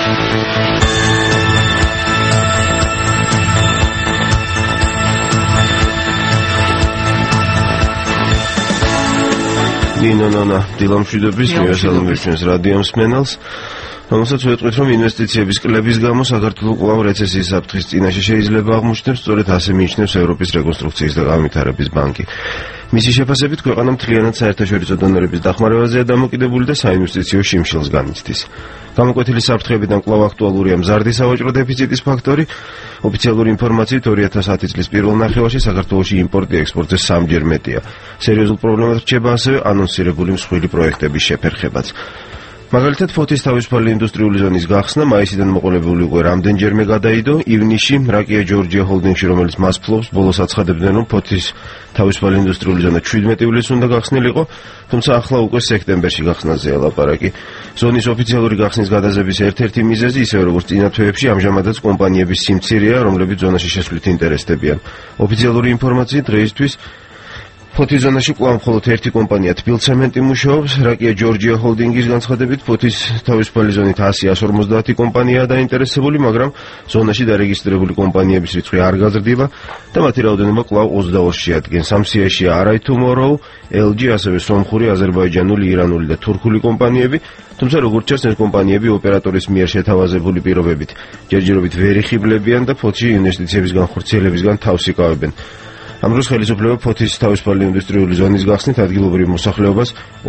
ნონა დილამშვიდობის მიესალმებით ჩვენს რადიო მსმენელს, რომელსაც ვეტყვით, რომ ინვესტიციების კლების გამო საქართველო კვლავ რეცესიის საფრთხის წინაშე შეიძლება აღმოჩნდეს, სწორედ ასე მიიჩნევს ევროპის რეკონსტრუქციის და განვითარების ბანკი. მისი შეფასებით, ქვეყანა მთლიანად საერთაშორისო დონორების დახმარებაზეა დამოკიდებული და საინვესტიციო შიმშილს განიცდის. გამოკვეთილი საფრთხეებიდან კვლავ აქტუალურია მზარდი სავაჭრო დეფიციტის ფაქტორი. ოფიციალური ინფორმაციით 2010 წლის პირველ ნახევარში საქართველოში იმპორტი ექსპორტზე 3-ჯერ მეტია. სერიოზულ პრობლემად რჩება ასევე ანონსირებული მსხვილი პროექტების შეფერხებაც. მაგალითად, ფოთის თავისუფალი ინდუსტრიული ზონის გახსნა მაისიდან მოყოლებული უკვე რამდენჯერმე გადაიდო. ივნისში რაკია ჯორჯია ჰოლდინგში, რომელიც მას ფლობს, ბოლოს აცხადებდნენ, რომ ფოთის თავისუფალი ინდუსტრიული ზონა 17 ივლისს უნდა გახსნილიყო, თუმცა ახლა უკვე სექტემბერში გახსნაზეა ლაპარაკი. ზონის ოფიციალური გახსნის გადაზების ერთ-ერთი მიზეზი, ისევე როგორც წინა თვეებში, ამჟამადაც კომპანიების სიმცირეა, რომლებიც ზონაში შესვლით ინტერესდებიან. ოფიციალური ინფორმაციით დღეისთვის ფოთის ზონაში კვლავ მხოლოდ ერთი კომპანია თბილცემენტი მუშაობს. რაკია ჯორჯია ჰოლდინგის განცხადებით, ფოთის თავისუფალი ზონით 100-150 კომპანიაა დაინტერესებული, მაგრამ ზონაში დარეგისტრირებული კომპანიების რიცხვი არ გაზრდილა და მათი რაოდენობა კვლავ 22-ს შეადგენს. ამ სიაშია Arai Tomorrow, LG, ასევე სომხური, აზერბაიჯანული, ირანული და თურქული კომპანიები, თუმცა როგორც ჩანს, ეს კომპანიები ოპერატორის მიერ შეთავაზებული პირობებით ჯერჯერობით ვერ იხიბლებიან და ფოთში ინვესტიციების განხორციელებისგან თავს იკავებენ. ამ დროს ხელისუფლება ფოთის თავისუფალი ინდუსტრიული ზონის გახსნით ადგილობრივ მოსახლეობას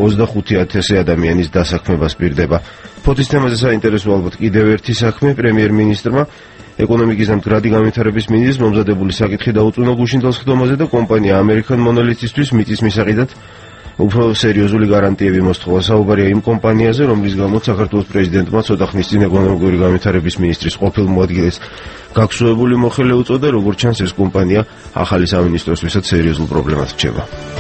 25,000 ადამიანის დასაქმებას პირდება. ფოთის თემაზე საინტერესო ალბათ კიდევ ერთი საქმე, პრემიერ-მინისტრმა ეკონომიკის და მდგრადი განვითარების მინისტრს მომზადებული საკითხი დაუწუნა გუშინდელს ხდომაზე და კომპანია American Monolithისთვის მიწის მისაღებად უფრო სერიოზული გარანტიები მოსთხოვა. საუბარია იმ კომპანიაზე, რომლის გამოც საქართველოს პრეზიდენტმა ცოტა ხნის წინ ეკონომიკური განვითარების მინისტრის ყოფილ მოადგილეს გაქცევებული მოხელე უწოდა. როგორც ჩანს, ეს კომპანია ახალი სამინისტროსთვისაც სერიოზულ პრობლემას რჩება.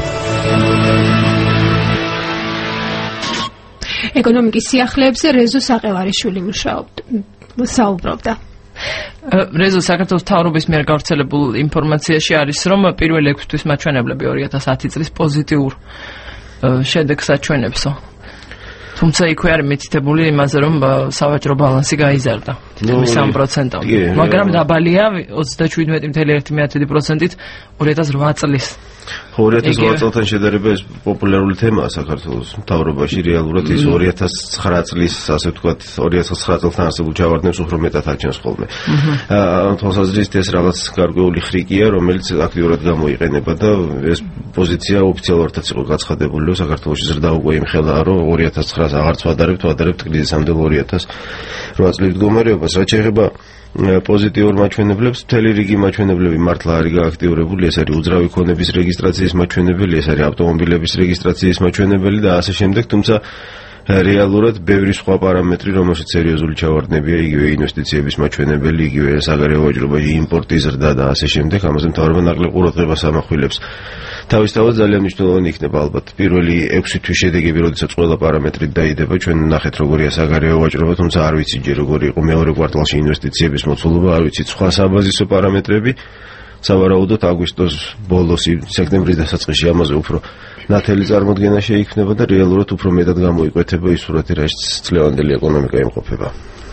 ეკონომიკის სიახლეებზე რეზო საყევარიშვილი საუბრობდა. რეზო საქართველოს მთავრობის მიერ გავრცელებულ ინფორმაციაში არის, რომ პირველი 6 თვის მაჩვენებლები 2010 წლის პოზიტიურ შედეგს აჩვენებსო. თუმცა იქვე არის მითითებული იმაზე, რომ სავაჭრო ბალანსი გაიზარდა 3%, მაგრამ დაბალია 37.1%-ით 2008 წლის. 2008 წელთან შედარება ეს პოპულარული თემაა საქართველოს მთავრობაში. რეალურად ის 2009 წლის, ასე ვთქვათ, 2009 წელთან არსებულ ჩავარდნებს უფრო მეტად აჩენს ხოლმე. თვალსაზრისით ეს რაღაც გარკვეული ხრიკია, რომელიც აქტიურად გამოიყენება და ეს პოზიცია ოფიციალურადაც იყო გაცხადებული, რომ საქართველოში ზრდა უკვე იმხელა, რომ 2009-ს აღარც ვადარებთ კრიზისამდე 2008 წლის მდგომარეობას. რაც შეეხება პოზიტიურ მაჩვენებლებს, მთელი რიგი მაჩვენებლები მართლა არის გააქტიურებული. ეს არის უძრავი ქონების რეგისტრაციის მაჩვენებელი, ეს არის ავტომობილების რეგისტრაციის მაჩვენებელი და ასე შემდეგ, თუმცა რეალურად ბევრი სხვა პარამეტრი, რომელშიც სერიოზული ჩავარდნებია, იგივე ინვესტიციების მაჩვენებელი, იგივე საგარეო ვაჭრობაში იმპორტის ზრდა და ასე შემდეგ, ამაზე მთავრობა ნაკლებ ყურადღებას ამახვილებს. თავისთავად ძალიან მნიშვნელოვანი იქნება ალბათ პირველი 6 თვის შედეგები, როდესაც ყველა პარამეტრი დაიდება. ჩვენ ნახეთ როგორია საგარეო ვაჭრობა, თუმცა არ ვიცი ჯერ როგორი იყო მეორე კვარტალში ინვესტიციების მოცულობა, არ ვიცით სხვა საბაზისო პარამეტრები. სავარაუდოდ აგვისტოს ბოლოს, სექტემბრის დასაწყისში ამაზე უფრო ნათელი წარმოდგენა შეიქმნება და რეალურად უფრო მეტად გამოიკვეთება ის სურათი, რაც წლევანდელი ეკონომიკა იმყოფება.